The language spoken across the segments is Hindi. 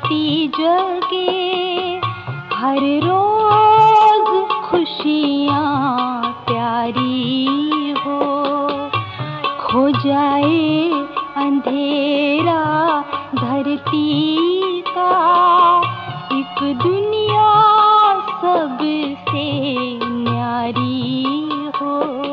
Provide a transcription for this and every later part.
धरती जगे, हर रोज खुशियाँ प्यारी हो। खो जाए अंधेरा धरती का, एक दुनिया सबसे न्यारी हो।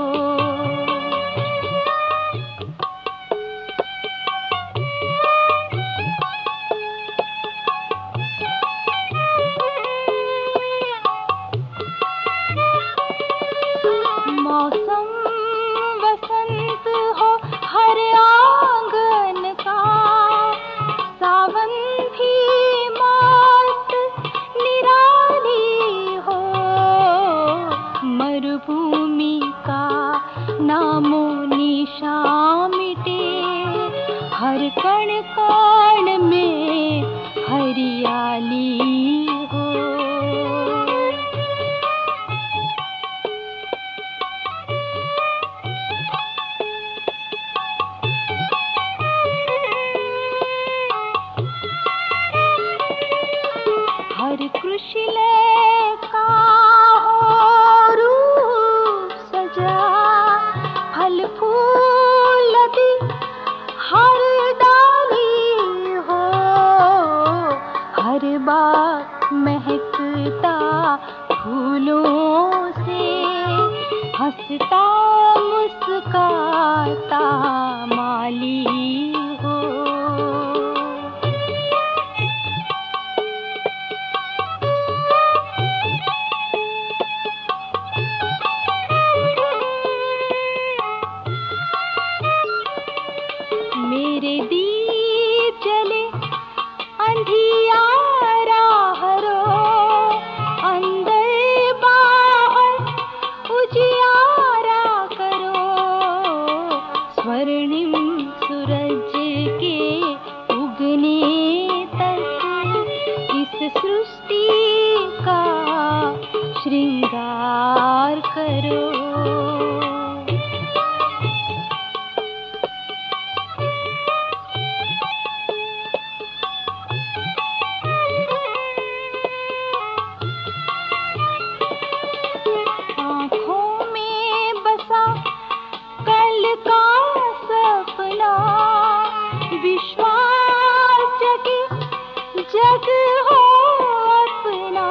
मौसम वसंत हो हर आंगन का, सावन भी मस्त निराली हो। मरुभूमि का नामो निशान मिटे, हर कण कण में हरियाली हो। हर कृषिलय का हो रूप सजा, फल फूल लदी हर डाली हो। हर बार महकता फूलों से, हंसता मुस्काता माली हो। मेरे दीप जले अंधियारा हरो, अंदर बाहर उजियारा करो। स्वर्णिम सूरज के उगने तक इस सृष्टि का श्रृंगार करो। कल का सपना विश्वास जगे, जग हो अपना।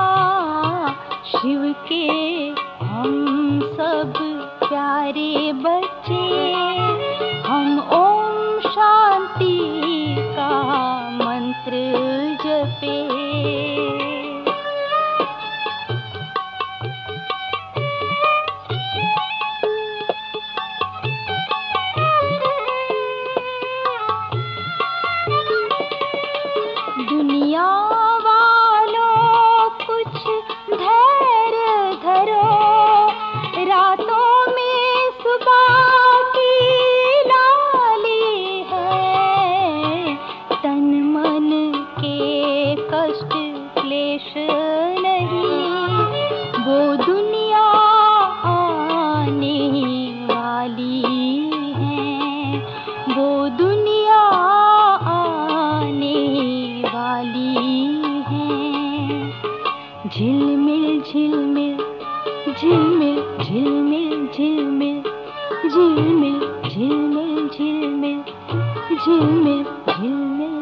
शिव के हम सब प्यारे बच्चे, हम ओम शांति का मंत्र जपे। दुनिया वालों कुछ धैर्य धरो, रातों में सुबह की लाली है। तन मन के कष्ट क्लेश नहीं, वो दुनिया आने वाली है। वो दुनिया झिलमिल झिलमिल झिलमिल झिलमिल झिलमिल झिलमिल झिलमिल झिलमिल झिलमिल झिलमिल।